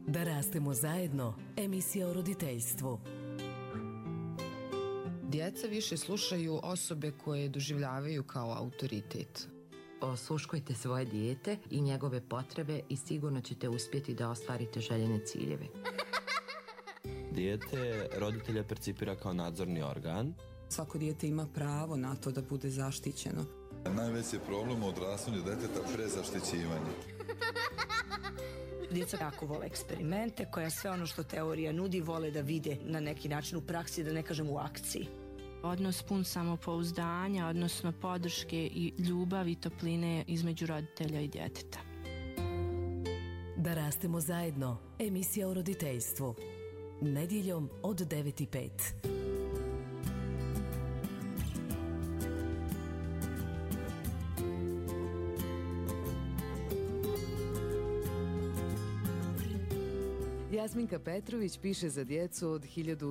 Da rastemo zajedno, emisija o roditeljstvu. Djeca više slušaju osobe koje doživljavaju kao autoritet. Osluškujte svoje dijete i njegove potrebe i sigurno ćete uspjeti da ostvarite željene ciljeve. Dijete roditelja percipira kao nadzorni organ. Svako dijete ima pravo na to da bude zaštićeno. Najveći je problem u odrastanju deteta prezaštićivanje. Djeca jako vole eksperimente, koja sve ono što teorija nudi vole da vide na neki način u praksi, da ne kažem u akciji. Odnos pun samopouzdanja, odnosno podrške i ljubavi i topline između roditelja i djeteta. Da rastemo zajedno, emisija o roditeljstvu. Nedjeljom od 9:05. Jasminka Petrović piše za djecu od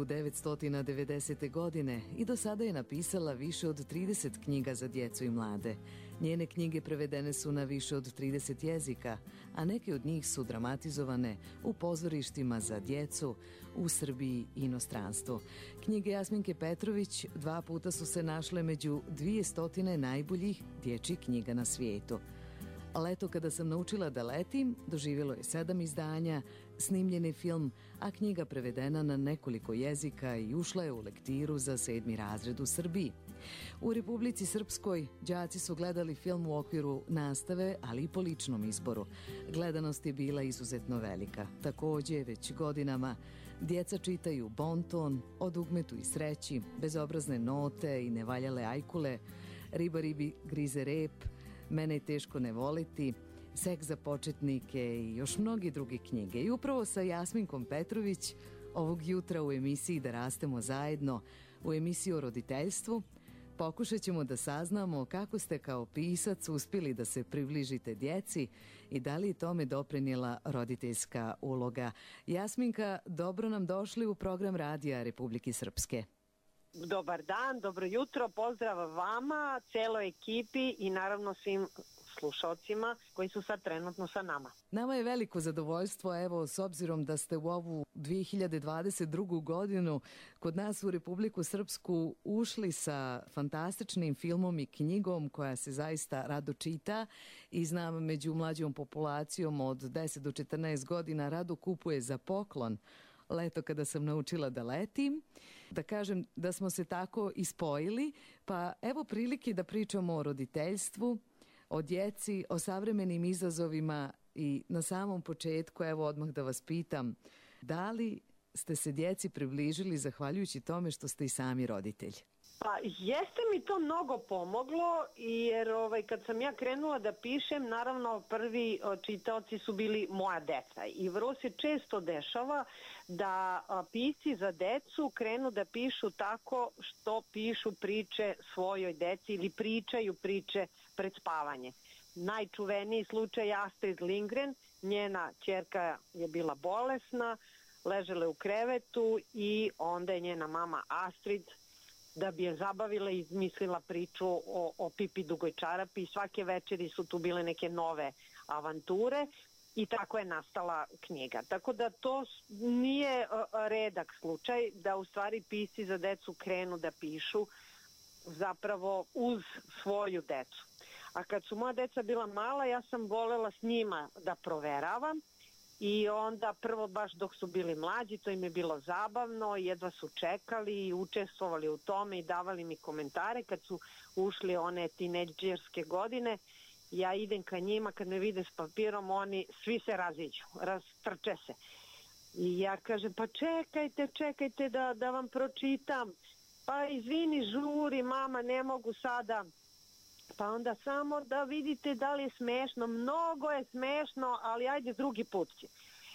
1990. godine i do sada je napisala više od 30 knjiga za djecu i mlade. Njene knjige prevedene su na više od 30 jezika, a neke od njih su dramatizovane u pozorištima za djecu u Srbiji i inostranstvu. Knjige Jasminke Petrović 2 puta su se našle među 200 najboljih dječjih knjiga na svijetu. Leto kada sam naučila da letim doživjelo je 7 izdanja, snimljen je film, a knjiga prevedena na nekoliko jezika i ušla je u lektiru za 7. razred u Srbiji. U Republici Srpskoj đaci su gledali film u okviru nastave, ali i po ličnom izboru. Gledanost je bila izuzetno velika. Također, već godinama djeca čitaju Bonton, O dugmetu i sreći, Bezobrazne note i Nevaljale ajkule, Riba ribi grize rep, Mene je teško ne voliti, Seks za početnike i još mnogi druge knjige. I upravo sa Jasminkom Petrović ovog jutra u emisiji Da rastemo zajedno, u emisiji o roditeljstvu, pokušat ćemo da saznamo kako ste kao pisac uspjeli da se približite djeci i da li je tome doprinijela roditeljska uloga. Jasminka, dobro nam došli u program Radija Republike Srpske. Dobar dan, dobro jutro, pozdrav vama, celoj ekipi i naravno svim slušalcima koji su sad trenutno sa nama. Nama je veliko zadovoljstvo, evo, s obzirom da ste u ovu 2022. godinu kod nas u Republiku Srpsku ušli sa fantastičnim filmom i knjigom koja se zaista rado čita i znam među mlađom populacijom od 10 do 14 godina rado kupuje za poklon Leto kada sam naučila da letim. Da kažem da smo se tako ispojili, pa evo prilike da pričamo o roditeljstvu, o djeci, o savremenim izazovima i na samom početku, evo odmah da vas pitam, da li ste se djeci približili zahvaljujući tome što ste i sami roditelj? Pa jeste mi to mnogo pomoglo jer kad sam ja krenula da pišem, naravno prvi čitaoci su bili moja deca i vrlo se često dešava da pisci za decu krenu da pišu tako što pišu priče svojoj deci ili pričaju priče pred spavanje. Najčuveniji slučaj Astrid Lindgren, njena ćerka je bila bolesna, ležela u krevetu i onda je njena mama Astrid, da bi je zabavila, izmislila priču o Pipi dugoj čarapi i svake večeri su tu bile neke nove avanture i tako je nastala knjiga. Tako da to nije redak slučaj da u stvari pisci za decu krenu da pišu zapravo uz svoju decu. A kad su moja deca bila mala, ja sam volela s njima da proveravam. I onda prvo baš dok su bili mlađi, to im je bilo zabavno, jedva su čekali i učestvovali u tome i davali mi komentare. Kad su ušli one tinejdžerske godine, ja idem ka njima, kad me vide s papirom, oni svi se raziđu, rastrče se. I ja kažem, pa čekajte da vam pročitam. Pa izvini, žuri, mama, ne mogu sada. Pa onda samo da vidite da li je smešno. Mnogo je smešno, ali ajde drugi put će.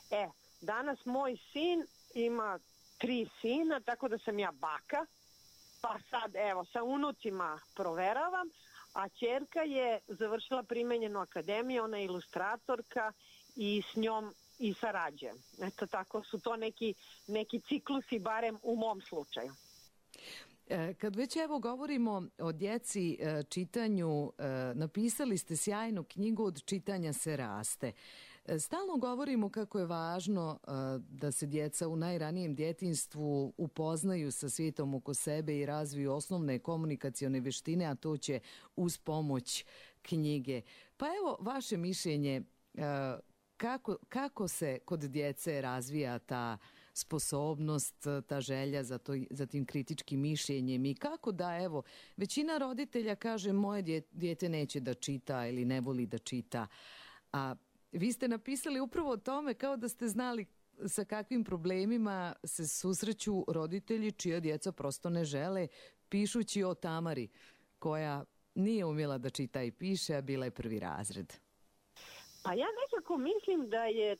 Danas moj sin ima 3 sina, tako da sam ja baka. Pa sad, evo, sa unucima proveravam, a ćerka je završila primenjenu akademiju, ona je ilustratorka i s njom i sarađujem. Eto, tako su to neki ciklusi, barem u mom slučaju. Kad već evo govorimo o djeci, čitanju, napisali ste sjajnu knjigu Od čitanja se raste. Stalno govorimo kako je važno da se djeca u najranijem djetinjstvu upoznaju sa svijetom oko sebe i razviju osnovne komunikacione veštine, a to će uz pomoć knjige. Pa evo vaše mišljenje, kako se kod djece razvija ta sposobnost, ta želja za tim kritičkim mišljenjem i kako da, evo, većina roditelja kaže moje dijete neće da čita ili ne voli da čita, a vi ste napisali upravo o tome kao da ste znali sa kakvim problemima se susreću roditelji čija djeca prosto ne žele, pišući o Tamari koja nije umjela da čita i piše, a bila je prvi razred. Pa ja nekako mislim da je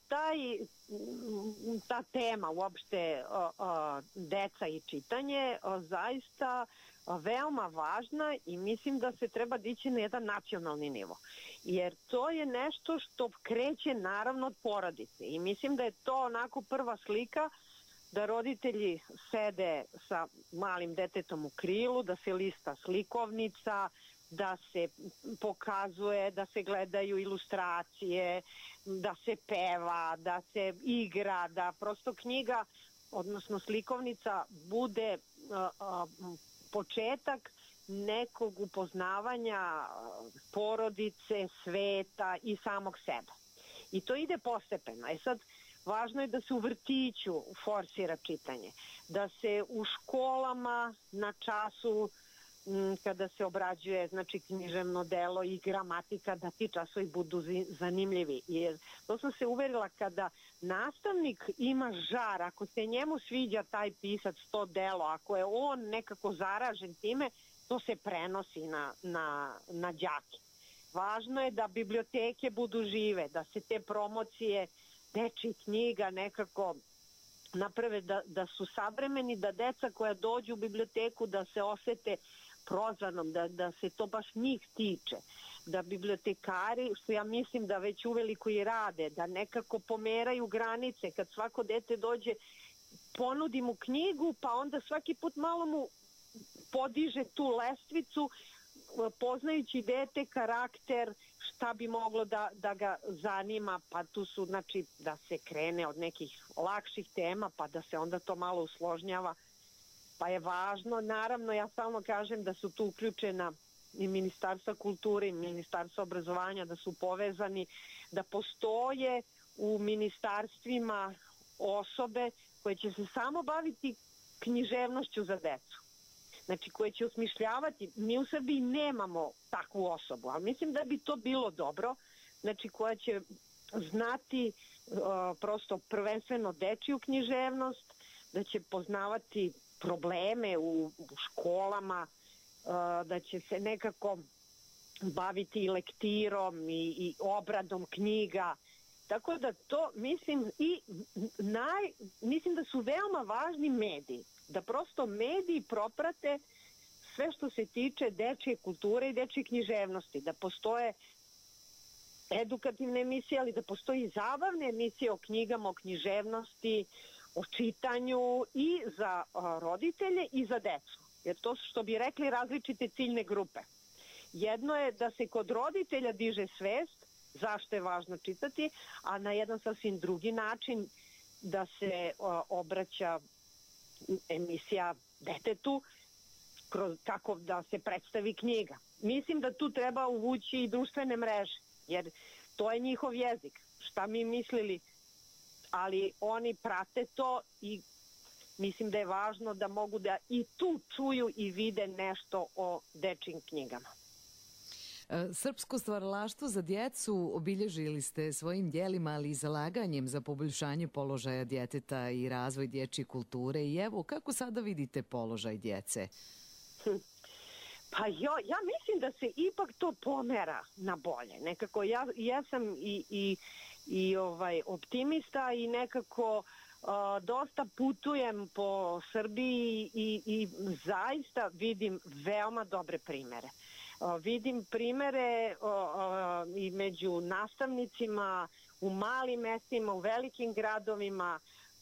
ta tema uopšte deca i čitanje zaista veoma važna i mislim da se treba dići na jedan nacionalni nivo. Jer to je nešto što kreće naravno od porodice i mislim da je to onako prva slika da roditelji sede sa malim detetom u krilu, da se lista slikovnica, da se pokazuje, da se gledaju ilustracije, da se peva, da se igra, da prosto knjiga, odnosno slikovnica, bude početak nekog upoznavanja porodice, sveta i samog sebe. I to ide postepeno. Sad, važno je da se u vrtiću forsira čitanje, da se u školama na času kada se obrađuje književno delo i gramatika, da ti časovi budu zanimljivi. Jer to sam se uverila, kada nastavnik ima žar, ako se njemu sviđa taj pisac, to delo, ako je on nekako zaražen time, to se prenosi na đake. Važno je da biblioteke budu žive, da se te promocije dečjih knjiga nekako naprave da su savremeni, da deca koja dođu u biblioteku da se osete prozvanom, da se to baš njih tiče, da bibliotekari, što ja mislim da već uveliko i rade, da nekako pomeraju granice, kad svako dete dođe, ponudi mu knjigu, pa onda svaki put malo mu podiže tu lestvicu, poznajući dete, karakter, šta bi moglo da ga zanima, pa tu su, da se krene od nekih lakših tema, pa da se onda to malo usložnjava. Pa je važno, naravno, ja stalno kažem da su tu uključena i Ministarstva kulture i Ministarstva obrazovanja, da su povezani, da postoje u ministarstvima osobe koje će se samo baviti književnošću za decu. Znači, koje će osmišljavati. Mi u Srbiji nemamo takvu osobu, ali mislim da bi to bilo dobro, znači koja će znati prosto prvenstveno dečiju književnost, da će poznavati probleme u školama, da će se nekako baviti i lektirom i obradom knjiga. Tako da to mislim mislim da su veoma važni mediji, da prosto mediji proprate sve što se tiče dečje kulture i dečje književnosti, da postoje edukativne emisije, ali da postoji zabavne emisije o knjigama, o književnosti, o čitanju i za roditelje i za decu. Jer to su, što bi rekli, različite ciljne grupe. Jedno je da se kod roditelja diže svest zašto je važno čitati, a na jedan sasvim drugi način da se obraća emisija detetu kako da se predstavi knjiga. Mislim da tu treba uvući i društvene mreže, jer to je njihov jezik. Šta mi mislili, ali oni prate to i mislim da je važno da mogu da i tu čuju i vide nešto o dečjim knjigama. Srpsko stvaralaštvo za djecu obilježili ste svojim djelima, ali i zalaganjem za poboljšanje položaja djeteta i razvoj dječje kulture. I evo, kako sada vidite položaj djece? Pa ja mislim da se ipak to pomera na bolje. Nekako ja sam i optimista i nekako dosta putujem po Srbiji i zaista vidim veoma dobre primere. Vidim primere i među nastavnicima u malim mestima, u velikim gradovima,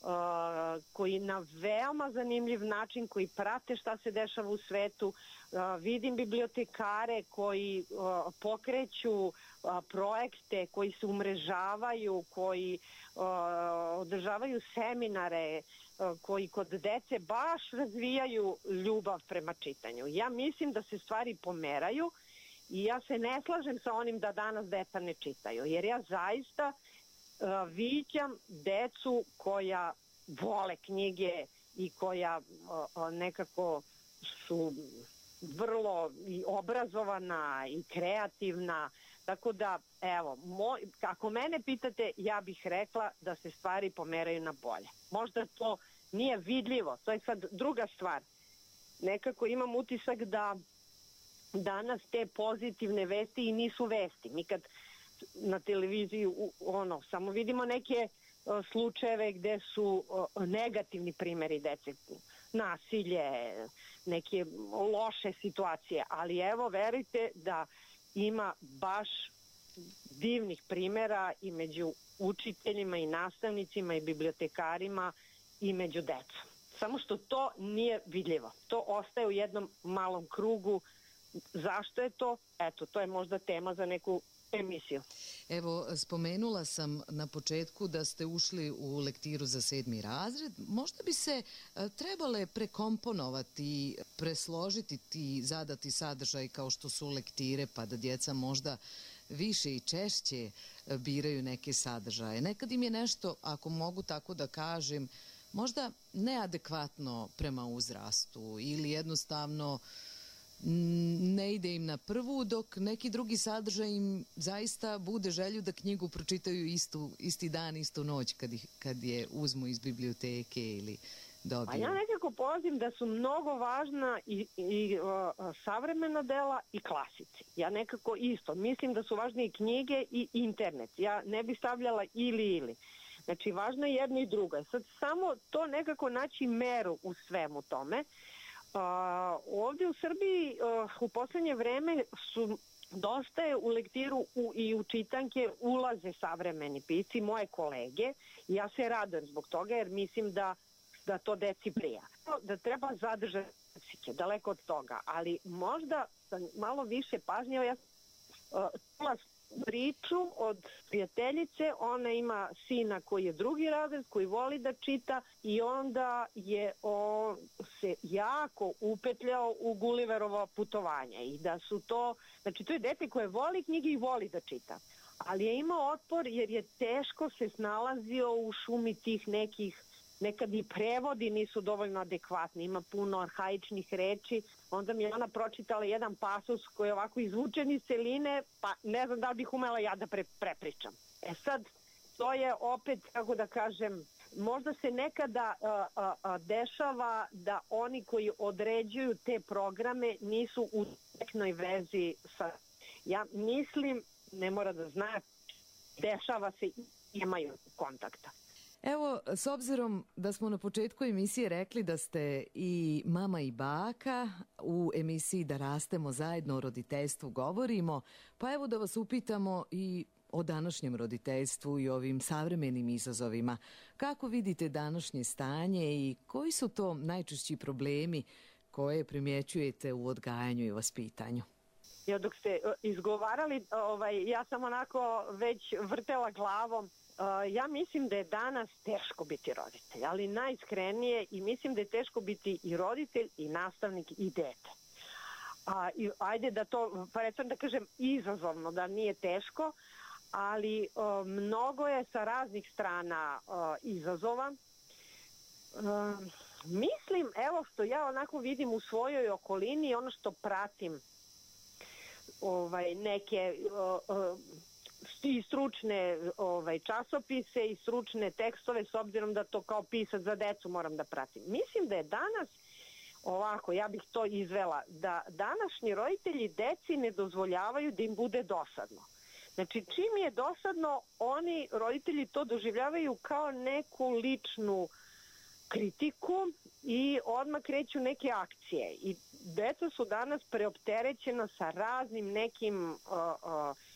koji na veoma zanimljiv način, koji prate šta se dešava u svetu. Vidim bibliotekare koji pokreću projekte, koji se umrežavaju, koji održavaju seminare, koji kod dece baš razvijaju ljubav prema čitanju. Ja mislim da se stvari pomeraju i ja se ne slažem sa onim da danas deca ne čitaju, jer ja zaista viđam decu koja vole knjige i koja nekako su vrlo i obrazovana i kreativna, tako da, evo, ako mene pitate, ja bih rekla da se stvari pomeraju na bolje. Možda to nije vidljivo, to je sad druga stvar. Nekako imam utisak da danas te pozitivne vesti i nisu vesti. Mi kad na televiziji samo vidimo neke slučajeve gde su negativni primjeri dece, nasilje, neke loše situacije, ali evo, verujte da ima baš divnih primjera i među učiteljima i nastavnicima i bibliotekarima i među decom. Samo što to nije vidljivo. To ostaje u jednom malom krugu. Zašto je to? Eto, to je možda tema za neku emisiju. Evo, spomenula sam na početku da ste ušli u lektiru za 7. razred. Možda bi se trebale prekomponovati, presložiti ti zadati sadržaj kao što su lektire, pa da djeca možda više i češće biraju neke sadržaje. Nekad im je nešto, ako mogu tako da kažem, možda neadekvatno prema uzrastu ili jednostavno ne ide im na prvu, dok neki drugi sadržaj im zaista bude želju da knjigu pročitaju isti dan, istu noć kad je uzmu iz biblioteke ili dobiju. A ja nekako polazim da su mnogo važna i savremena dela i klasici. Ja nekako isto. Mislim da su važne i knjige i internet. Ja ne bih stavljala ili. Znači, važno je jedno i drugo. Sad samo to nekako naći meru u svemu tome. Ovdje u Srbiji u poslednje vreme su dosta je u lektiru i u čitanke ulaze savremeni pisci, moje kolege, i ja se radujem zbog toga jer mislim da to deci prija. Da treba zadržati psike, daleko od toga, ali možda malo više pažnje. Ja čula priču od prijateljice, ona ima sina koji je 2. razred, koji voli da čita i onda je on se jako upetljao u Gulliverovo putovanje i da su to, znači to je dete koje voli knjige i voli da čita, ali je imao otpor jer je teško se snalazio u šumi tih nekih, nekad i prevodi nisu dovoljno adekvatni, ima puno arhaičnih reči. Onda mi je ona pročitala jedan pasus koji je ovako izvučen iz celine, pa ne znam da li bih umela ja da prepričam. Sad, to je opet, kako da kažem, možda se nekada dešava da oni koji određuju te programe nisu u direktnoj vezi sa... Ja mislim, ne mora da zna, dešava se i imaju kontakta. Evo, s obzirom da smo na početku emisije rekli da ste i mama i baka, u emisiji Da rastemo zajedno o roditeljstvu govorimo, pa evo da vas upitamo i o današnjem roditeljstvu i ovim savremenim izazovima. Kako vidite današnje stanje i koji su to najčešći problemi koje primjećujete u odgajanju i vaspitanju? Ja, dok ste izgovarali, ja sam onako već vrtela glavom. Ja mislim da je danas teško biti roditelj, ali najiskrenije, i mislim da je teško biti i roditelj i nastavnik i dete. Ajde da to, recimo da kažem, izazovno, da nije teško, ali mnogo je sa raznih strana izazova. Mislim, evo što ja onako vidim u svojoj okolini, ono što pratim neke... i stručne časopise i stručne tekstove, s obzirom da to kao pisac za decu moram da pratim. Mislim da je danas ovako, ja bih to izvela, da današnji roditelji deci ne dozvoljavaju da im bude dosadno. Znači, čim je dosadno, oni roditelji to doživljavaju kao neku ličnu kritiku i odmah kreću neke akcije. I deca su danas preopterećena sa raznim nekim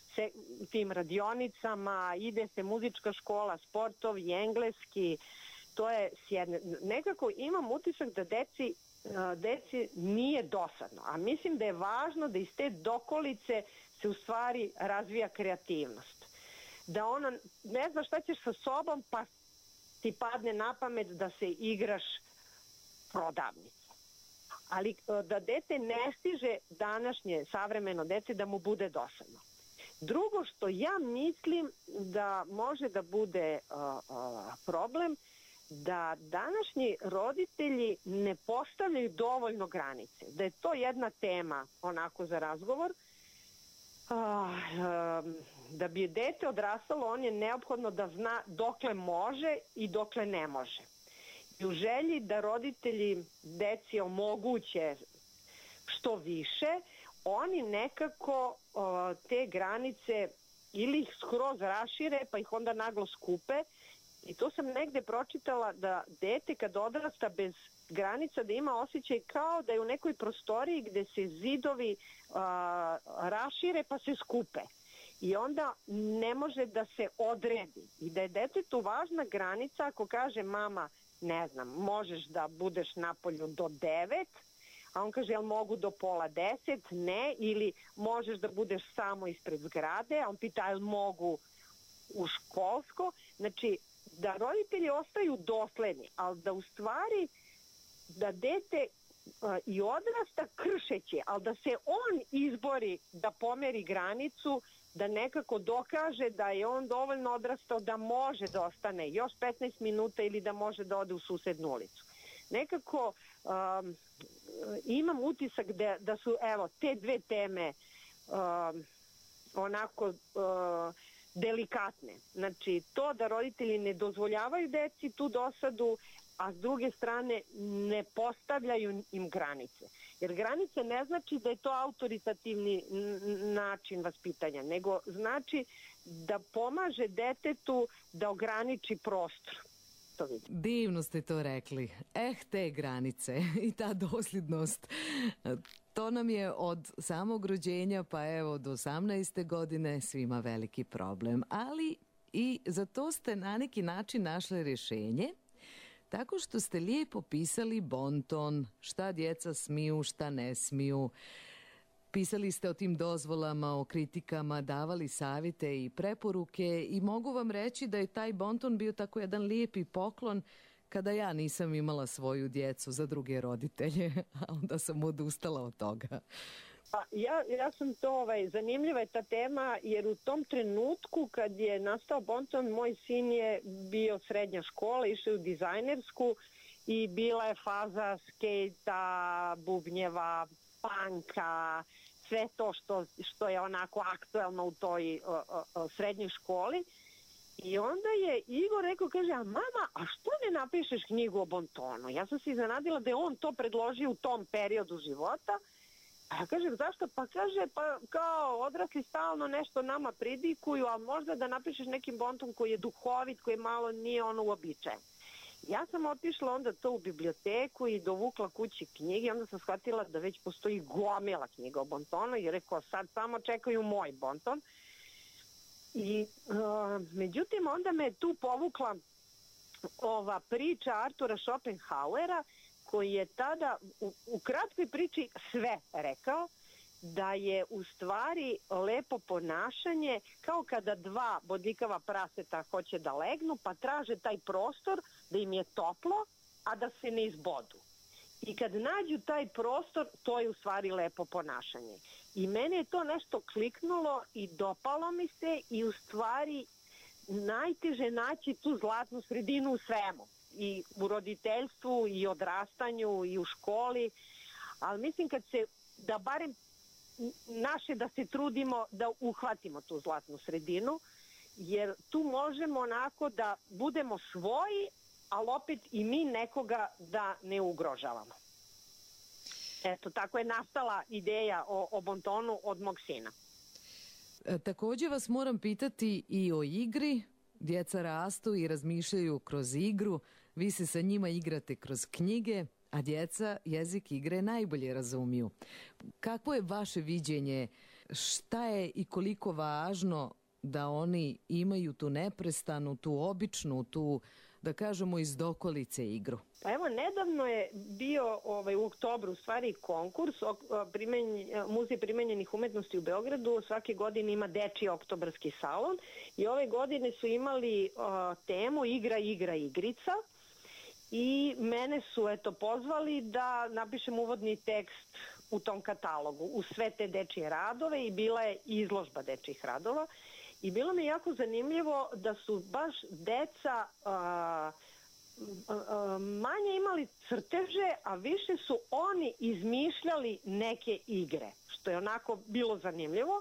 tim radionicama, ide se muzička škola, sportovi, engleski, to je sjedne. Nekako imam utisak da deci nije dosadno, a mislim da je važno da iz te dokolice se u stvari razvija kreativnost. Da ona ne zna šta ćeš sa sobom, pa ti padne na pamet da se igraš prodavnice. Ali da dete ne stiže današnje savremeno dete da mu bude dosadno. Drugo što ja mislim da može da bude problem, da današnji roditelji ne postavljaju dovoljno granice. Da je to jedna tema onako za razgovor. Da bi dete odrastalo, on je neophodno da zna dokle može i dokle ne može. I u želji da roditelji deci omoguće što više, oni nekako te granice ili ih skroz rašire pa ih onda naglo skupe. I to sam negde pročitala da dete kad odrasta bez granica da ima osjećaj kao da je u nekoj prostoriji gde se zidovi rašire pa se skupe. I onda ne može da se odredi. I da je detetu važna granica ako kaže mama, ne znam, možeš da budeš napolju do 9, a on kaže, jel mogu do pola 10? Ne. Ili možeš da budeš samo ispred zgrade, a on pita, jel mogu u školsko? Znači, da roditelji ostaju dosledni, ali da u stvari da dete i odrasta kršeći, ali da se on izbori da pomeri granicu, da nekako dokaže da je on dovoljno odrastao da može da ostane još 15 minuta ili da može da ode u susednu ulicu. Nekako imam utisak da su evo te dve teme onako delikatne. Znači to da roditelji ne dozvoljavaju deci tu dosadu, a s druge strane ne postavljaju im granice. Jer granice ne znači da je to autoritativni način vaspitanja, nego znači da pomaže detetu da ograniči prostor. Divno ste to rekli. Te granice i ta dosljednost. To nam je od samog rođenja pa evo do 18. godine svima veliki problem. Ali i za to ste na neki način našli rješenje tako što ste lijepo pisali bonton, šta djeca smiju, šta ne smiju. Pisali ste o tim dozvolama, o kritikama, davali savjete i preporuke i mogu vam reći da je taj bonton bio tako jedan lijepi poklon kada ja nisam imala svoju djecu za druge roditelje, a onda sam odustala od toga. Ja sam to, zanimljiva je ta tema, jer u tom trenutku kad je nastao bonton, moj sin je bio srednja škola, išao u dizajnersku i bila je faza skejta, bubnjeva, panka, sve to što je onako aktuelno u toj srednjoj školi. I onda je Igor rekao, kaže, a mama, a što ne napišeš knjigu o bontonu? Ja sam se iznenadila da je on to predložio u tom periodu života. A ja kažem, zašto? Pa kaže, pa kao odrasli stalno nešto nama pridikuju, a možda da napišeš neki bonton koji je duhovit, koji malo nije ono uobičajen. Ja sam otišla onda to u biblioteku i dovukla kući knjige, onda sam shvatila da već postoji gomila knjiga o bontonu i rekao, sad samo čekaju moj bonton. I međutim, onda me tu povukla ova priča Artura Schopenhauera, koji je tada u kratkoj priči sve rekao, da je u stvari lepo ponašanje kao kada dva bodljikava praseta hoće da legnu, pa traže taj prostor da im je toplo, a da se ne izbodu. I kad nađu taj prostor, to je u stvari lepo ponašanje. I mene je to nešto kliknulo i dopalo mi se i u stvari najteže naći tu zlatnu sredinu u svemu. I u roditeljstvu, i odrastanju, i u školi. Ali mislim da barem naše da se trudimo da uhvatimo tu zlatnu sredinu, jer tu možemo onako da budemo svoji, ali opet i mi nekoga da ne ugrožavamo. Eto, tako je nastala ideja o bontonu od mog sina. Također vas moram pitati i o igri. Djeca rastu i razmišljaju kroz igru, vi se sa njima igrate kroz knjige, a djeca jezik igre najbolje razumiju. Kakvo je vaše viđenje? Šta je i koliko važno da oni imaju tu neprestanu, tu običnu, da kažemo iz dokolice igru? Pa evo, nedavno je bio u oktobru u stvari konkurs Muzej primenjenih umetnosti u Beogradu. Svake godine ima dečiji oktobarski salon i ove godine su imali temu igra, igra, igrica i mene su pozvali da napišem uvodni tekst u tom katalogu, u sve te dečije radove i bila je izložba dečijih radova i bilo mi jako zanimljivo da su baš deca manje imali crteže, a više su oni izmišljali neke igre, što je onako bilo zanimljivo.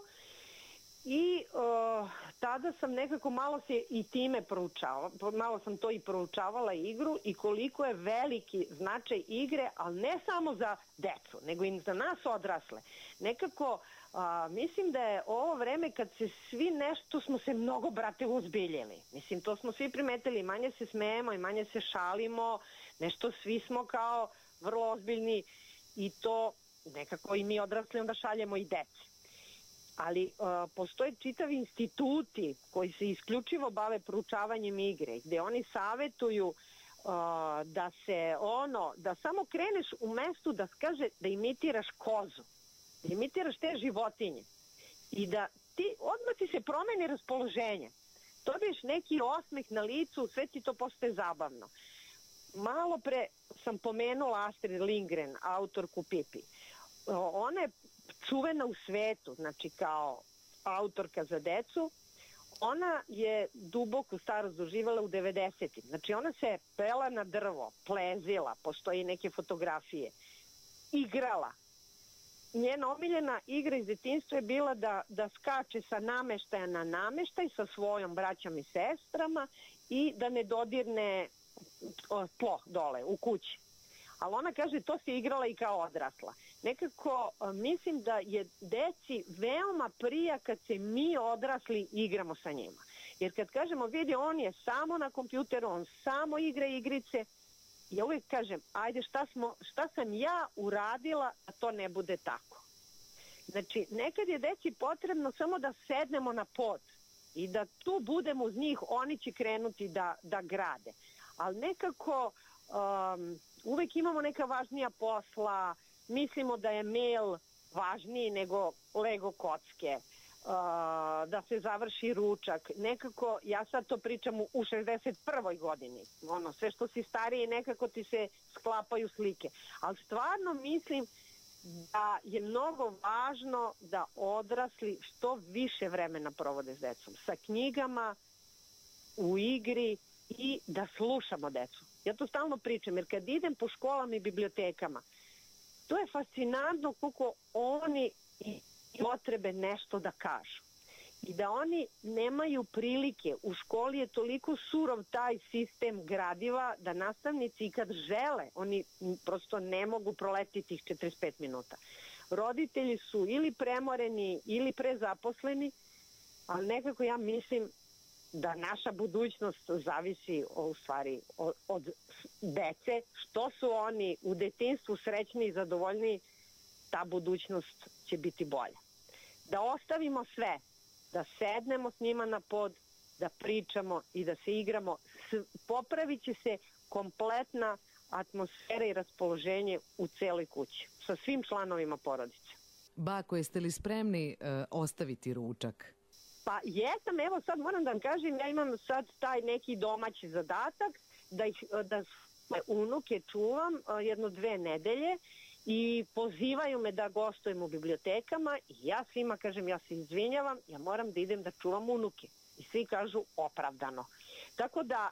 I tada sam nekako malo se i time proučavala, malo sam to i proučavala igru i koliko je veliki značaj igre, ali ne samo za decu, nego i za nas odrasle. Nekako mislim da je ovo vreme kad se svi nešto smo se mnogo, brate, uzbiljili. Mislim, to smo svi primetili, manje se smejemo i manje se šalimo, nešto svi smo kao vrlo ozbiljni i to nekako i mi odrasli onda šaljemo i deci. Ali postoje čitavi instituti koji se isključivo bave proučavanjem igre, gde oni savetuju da se da samo kreneš u mestu da kaže da imitiraš kozu, da imitiraš te životinje i da odmah ti se promeni raspoloženje. Dobiješ neki osmeh na licu, sve ti to postaje zabavno. Malo pre sam pomenula Astrid Lindgren, autorku Pipi. Ona je čuvena u svetu, znači kao autorka za decu. Ona je duboku starost doživjela u 90-im. Znači ona se pela na drvo, plezila, postoji neke fotografije, igrala. Njena omiljena igra iz detinjstva je bila da skače sa nameštaja na nameštaj sa svojom braćom i sestrama i da ne dodirne tlo dole u kući. Ali ona kaže to se igrala i kao odrasla. Nekako mislim da je deci veoma prija kad se mi odrasli igramo sa njima. Jer kad kažemo vidi on je samo na kompjuteru, on samo igra igrice, ja uvijek kažem ajde šta sam ja uradila da to ne bude tako. Znači nekad je deci potrebno samo da sednemo na pod i da tu budemo uz njih, oni će krenuti da grade. Ali nekako uvek imamo neka važnija posla, mislimo da je mail važniji nego Lego kocke, da se završi ručak. Nekako, ja sad to pričam u 61. godini, sve što si stariji nekako ti se sklapaju slike. Ali stvarno mislim da je mnogo važno da odrasli što više vremena provode s decom, sa knjigama, u igri i da slušamo decu. Ja to stalno pričam, jer kad idem po školama i bibliotekama, to je fascinantno koliko oni i potrebe nešto da kažu. I da oni nemaju prilike, u školi je toliko surov taj sistem gradiva da nastavnici kad žele, oni prosto ne mogu proletiti tih 45 minuta. Roditelji su ili premoreni ili prezaposleni, ali nekako ja mislim da naša budućnost zavisi u stvari od dece. Što su oni u detinjstvu srećni i zadovoljni, ta budućnost će biti bolja. Da ostavimo sve, da sednemo s njima na pod, da pričamo i da se igramo, popravit će se kompletna atmosfera i raspoloženje u celoj kući, sa svim članovima porodice. Bako, jeste li spremni ostaviti ručak? Pa jesam, evo sad moram da vam kažem, ja imam sad taj neki domaći zadatak da unuke čuvam 1-2 nedelje i pozivaju me da gostujem u bibliotekama i ja svima kažem ja se izvinjavam, ja moram da idem da čuvam unuke i svi kažu opravdano. Tako da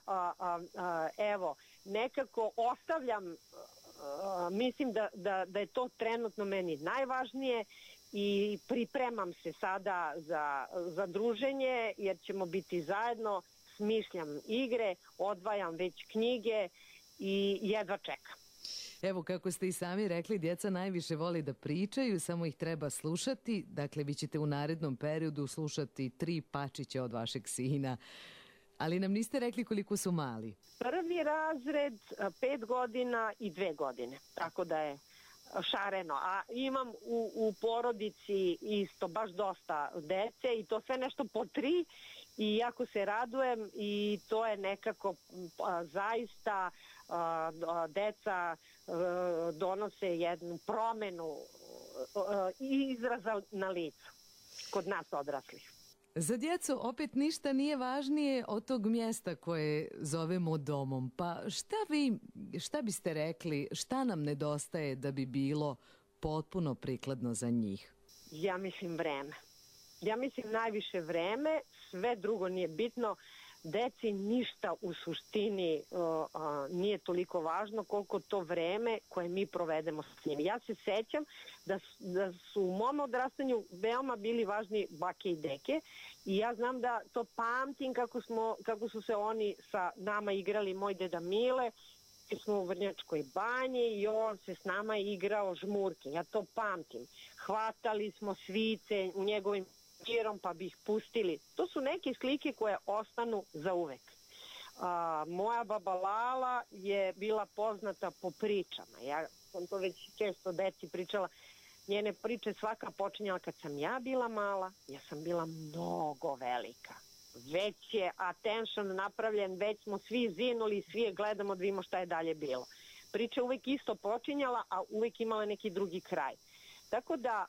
evo nekako ostavljam, mislim da je to trenutno meni najvažnije i pripremam se sada za druženje jer ćemo biti zajedno, smišljam igre, odvajam već knjige i jedva čekam. Evo, kako ste i sami rekli, djeca najviše vole da pričaju, samo ih treba slušati. Dakle, vi ćete u narednom periodu slušati 3 pačića od vašeg sina. Ali nam niste rekli koliko su mali. Prvi razred, 5 godina i 2 godine. Tako da je šareno. A imam u porodici isto baš dosta dece i to sve nešto po 3 i jako se radujem i to je nekako zaista deca donose jednu promenu izraza na licu kod nas odraslih. Za djecu opet ništa nije važnije od tog mjesta koje zovemo domom. Pa šta biste rekli, šta nam nedostaje da bi bilo potpuno prikladno za njih? Ja mislim vreme. Ja mislim najviše vreme, sve drugo nije bitno. Deci ništa u suštini nije toliko važno koliko to vreme koje mi provedemo s njim. Ja se sećam da su u mom odrastanju veoma bili važni bake i deke i ja znam da to pamtim kako su se oni sa nama igrali, moj deda Mile, mi smo u Vrnjačkoj banji i on se s nama igrao žmurke. Ja to pamtim. Hvatali smo svice u njegovim mirom pa bi ih pustili. To su neke slike koje ostanu za uvek. Moja baba Lala je bila poznata po pričama. Ja sam to već često deci pričala. Njene priče svaka počinjala kad sam ja bila mala. Ja sam bila mnogo velika. Već je attention napravljen, već smo svi zinuli, svi je gledamo da vidimo šta je dalje bilo. Priča uvek isto počinjala, a uvek imala neki drugi kraj. Tako da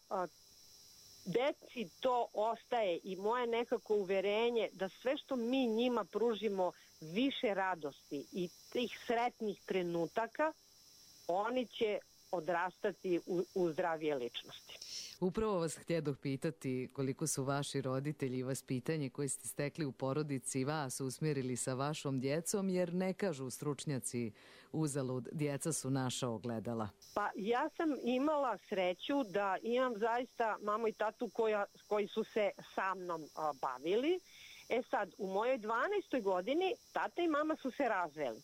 deci to ostaje i moje nekako uverenje da sve što mi njima pružimo više radosti i tih sretnih trenutaka, oni će odrastati u zdravije ličnosti. Upravo vas htjedoh pitati koliko su vaši roditelji i vaspitanje koje ste stekli u porodici vas usmjerili sa vašom djecom, jer ne kažu stručnjaci uzalud, djeca su naša ogledala. Pa ja sam imala sreću da imam zaista mamu i tatu koji su se sa mnom bavili. Sad, u mojoj 12. godini tata i mama su se razveli.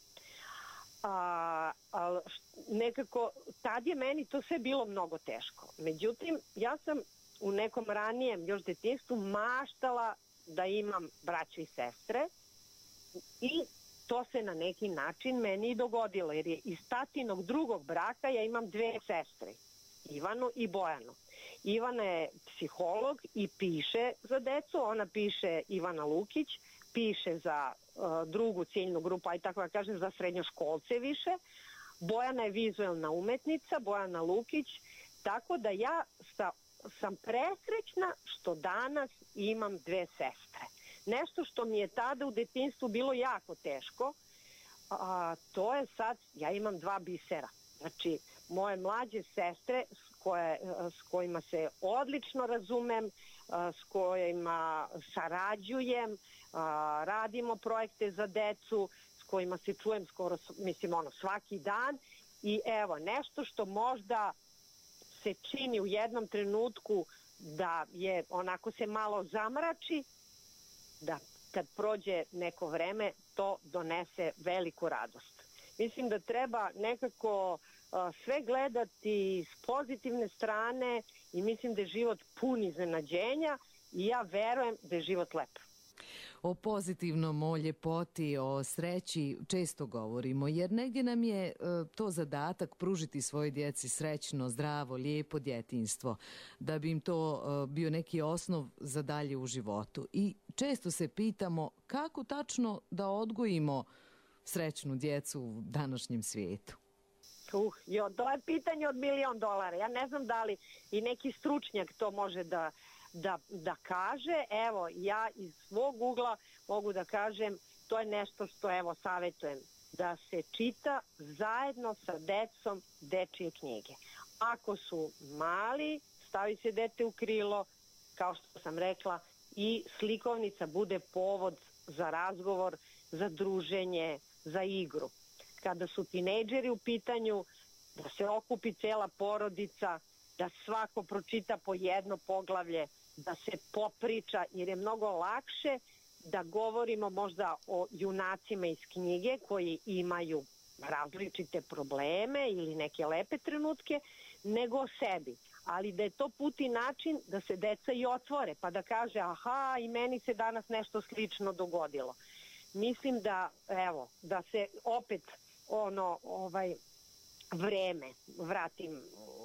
Nekako tad je meni to sve bilo mnogo teško. Međutim, ja sam u nekom ranijem još detinjstvu maštala da imam braću i sestre i to se na neki način meni i dogodilo, jer je iz tatinog drugog braka ja imam 2 sestre, Ivanu i Bojanu. Ivana je psiholog i piše za decu, ona piše, Ivana Lukić, piše za drugu ciljnu grupu, aj tako da kažem, za srednjoškolce više. Bojana je vizuelna umetnica, Bojana Lukić, tako da ja sam presrećna što danas imam 2 sestre. Nešto što mi je tada u detinjstvu bilo jako teško, to je sad, ja imam 2 bisera. Znači, moje mlađe sestre s kojima se odlično razumem, s kojima sarađujem, radimo projekte za decu, s kojima se čujem skoro, svaki dan. I evo, nešto što možda se čini u jednom trenutku da je onako se malo zamrači, da kad prođe neko vreme to donese veliku radost. Mislim da treba nekako sve gledati s pozitivne strane i mislim da je život pun iznenađenja i ja verujem da je život lep. O pozitivnom, o ljepoti, o sreći često govorimo, jer negdje nam je to zadatak pružiti svojoj djeci srećno, zdravo, lijepo djetinjstvo, da bi im to bio neki osnov za dalje u životu. I često se pitamo kako tačno da odgojimo srećnu djecu u današnjem svijetu. To je pitanje od $1.000.000. Ja ne znam da li i neki stručnjak to može da kaže. Evo, ja iz svog ugla mogu da kažem, to je nešto što evo savjetujem, da se čita zajedno sa decom dečije knjige. Ako su mali, stavi se dete u krilo, kao što sam rekla, i slikovnica bude povod za razgovor, za druženje, za igru. Kada su tinejdžeri u pitanju, da se okupi cela porodica, da svako pročita po jedno poglavlje, da se popriča, jer je mnogo lakše da govorimo možda o junacima iz knjige koji imaju različite probleme ili neke lepe trenutke, nego o sebi. Ali da je to put i način da se deca i otvore, pa da kaže, aha, i meni se danas nešto slično dogodilo. Mislim da, evo, da se opet vreme vratim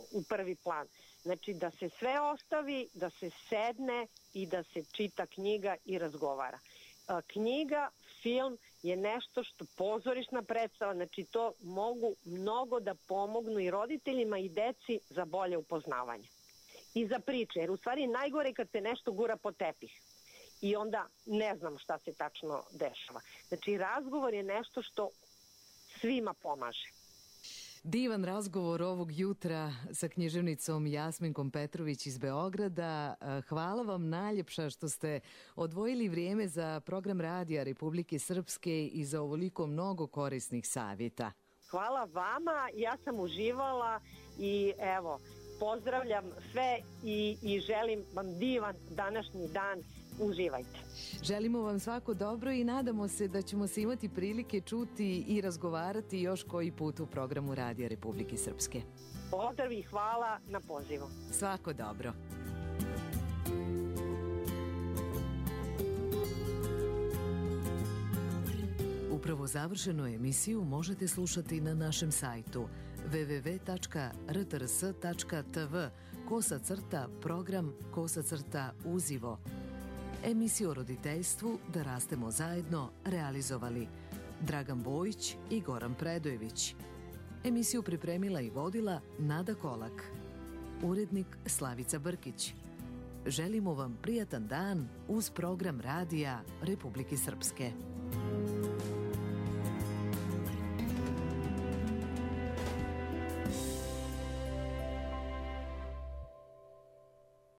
u prvi plan. Znači da se sve ostavi, da se sedne i da se čita knjiga i razgovara. Knjiga, film je nešto što pozorišna predstava, znači to mogu mnogo da pomognu i roditeljima i deci za bolje upoznavanje. I za priče, jer u stvari najgore kad se nešto gura po tepih i onda ne znam šta se tačno dešava. Znači razgovor je nešto što svima pomaže. Divan razgovor ovog jutra sa književnicom Jasminkom Petrović iz Beograda. Hvala vam najljepša što ste odvojili vrijeme za program Radija Republike Srpske i za ovoliko mnogo korisnih savjeta. Hvala vama, ja sam uživala i evo, pozdravljam sve i želim vam divan današnji dan. Uživajte. Želimo vam svako dobro i nadamo se da ćemo se imati prilike čuti i razgovarati još koji put u programu Radija Republike Srpske. Pozdrav i hvala na pozivu. Svako dobro. Upravo završenu emisiju možete slušati na našem sajtu www.rtrs.tv/program/uzivo. Emisiju o roditeljstvu Da rastemo zajedno realizovali Dragan Bojić i Goran Predojević. Emisiju pripremila i vodila Nada Kolak. Urednik Slavica Brkić. Želimo vam prijatan dan uz program Radija Republike Srpske.